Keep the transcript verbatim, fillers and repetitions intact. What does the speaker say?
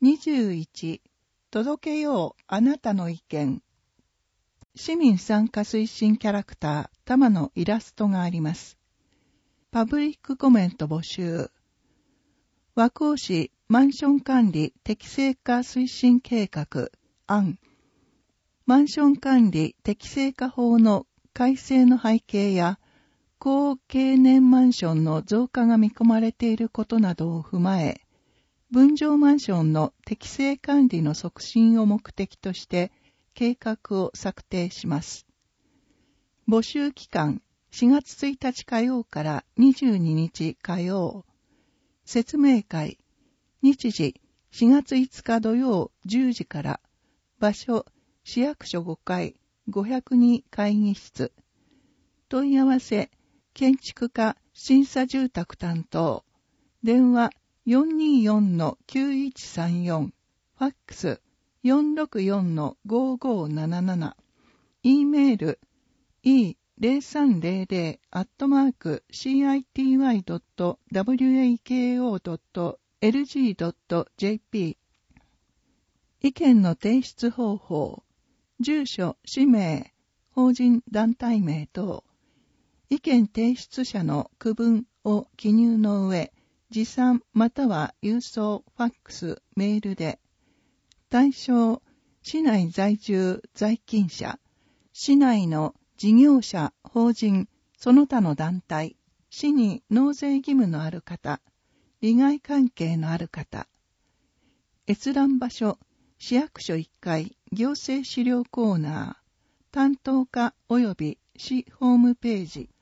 にじゅういち、届けようあなたの意見。市民参加推進キャラクター、玉のイラストがあります。パブリックコメント募集。和光市マンション管理適正化推進計画案。マンション管理適正化法の改正の背景や、高経年マンションの増加が見込まれていることなどを踏まえ、分譲マンションの適正管理の促進を目的として計画を策定します。募集期間しがつついたち火曜からにじゅうににち火曜。説明会日時しがついつか土曜じゅうじから。場所市役所ごかいごひゃくに会議室。問い合わせ建築課審査住宅担当。電話 よんにーよんのきゅういちさんよん。ファックス よんろくよんのごーごーなななな。E メール イーゼロさんゼロゼロ アットマーク シーアイティーワイ ドット ワコ ドット エルジー ドット ジェーピー。意見の提出方法。住所、氏名、法人団体名等。意見提出者の区分を記入の上、持参または郵送、ファックス、メールで。対象、市内在住、在勤者、市内の事業者、法人、その他の団体、市に納税義務のある方、利害関係のある方。閲覧場所、市役所いっかい、行政資料コーナー、担当課及び市ホームページ。